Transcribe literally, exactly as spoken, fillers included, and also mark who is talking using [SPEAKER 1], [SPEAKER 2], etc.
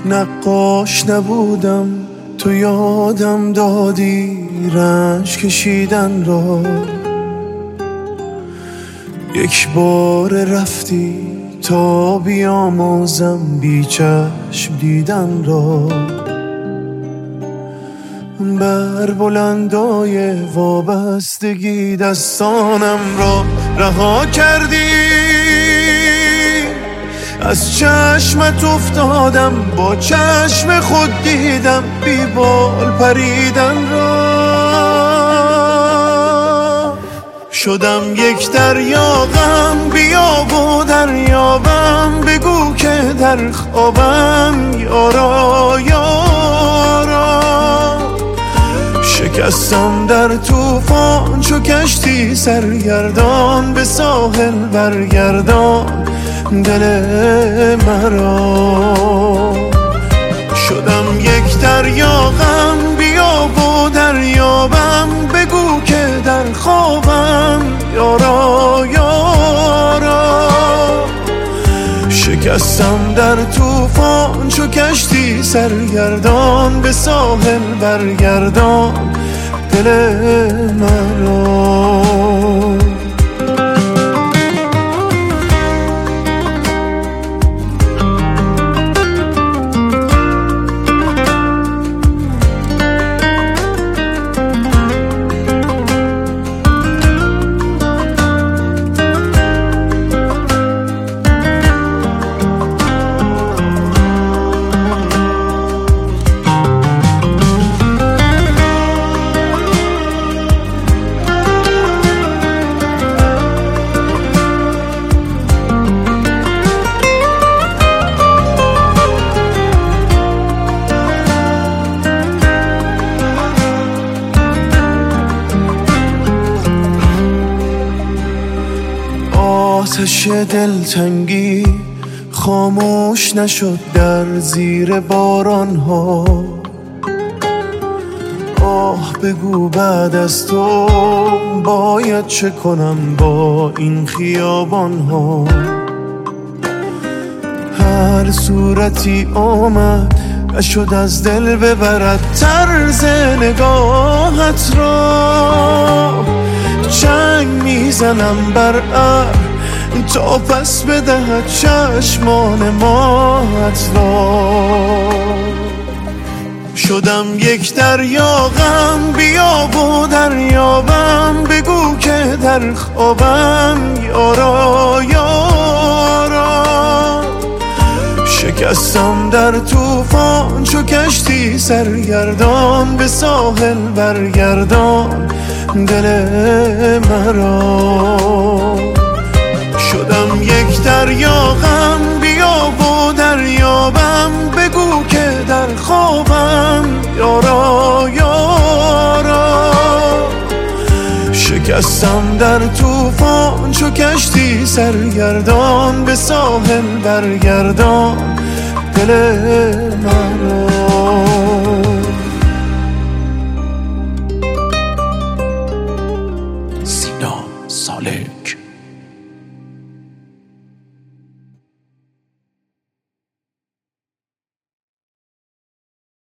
[SPEAKER 1] نقاش نبودم تو یادم دادی رنج کشیدن را، یک بار رفتی تا بیاموزم بی چشم دیدن را. بر بلندای وابستگی دستانم را رها کردی، از چشمت افتادم با چشم خود دیدم بی بال پریدن را. شدم یک دریا غم بیاب و دریابم، بگو که در خوابم یارا یارا. شکستم در طوفان چو کشتی سرگردان، به ساحل برگردان دل مرا. شدم یک دریا غم بیاب و دریابم، بگو که در خوابم یارا یارا. شکستم در طوفان چو کشتی سرگردان، به ساحل برگردان دل مرا. آتش دلتنگی خاموش نشد در زیر باران ها. آه بگو بعد از تو باید چه کنم با این خیابان ها. هر صورتی آمد نشد از دل ببرد طرز نگاهت را. چنگ میزنم بر ابر تا پس بدهد چشمان ماهت را. شدم یک دریا غم بیاب و دریابم، بگو که در خوابم یارا یارا. شکستم در طوفان چو کشتی سرگردان، به ساحل برگردان دل مرا. شدم یک دریا غم بیاب و دریابم، بگو که در خوابم یارا یارا. شکستم در طوفان چو کشتی سرگردان، به ساحل برگردان دل مرا.
[SPEAKER 2] سینا ساله